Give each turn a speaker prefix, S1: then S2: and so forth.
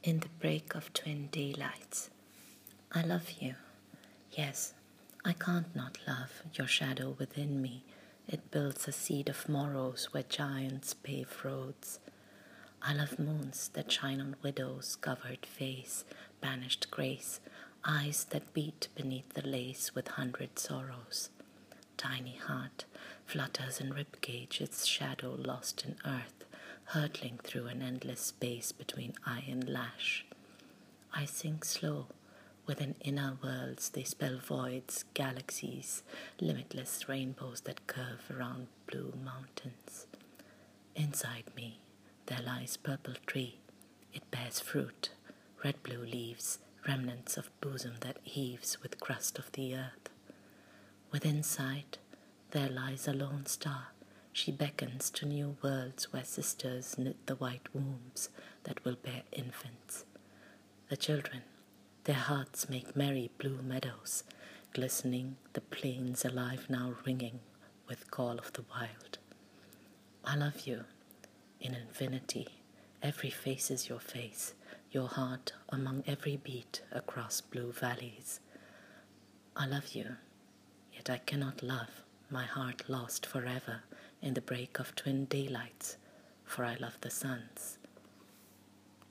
S1: In the break of twin daylights. I love you. Yes, I can't not love your shadow within me. It builds a seed of morrows where giants pave roads. I love moons that shine on widows' covered face, banished grace, eyes that beat beneath the lace with 100 sorrows. Tiny heart flutters in ribcage, its shadow lost in earth, hurtling through an endless space between eye and lash. I sink slow. Within inner worlds they spell voids, galaxies, limitless rainbows that curve around blue mountains. Inside me there lies purple tree. It bears fruit, red-blue leaves, remnants of bosom that heaves with crust of the earth. Within sight there lies a lone star. She beckons to new worlds where sisters knit the white wombs that will bear infants. The children, their hearts make merry blue meadows, glistening, the plains alive now ringing with call of the wild. I love you. In infinity, every face is your face, your heart among every beat across blue valleys. I love you, yet I cannot love my heart lost forever in the break of twin daylights, for I love the suns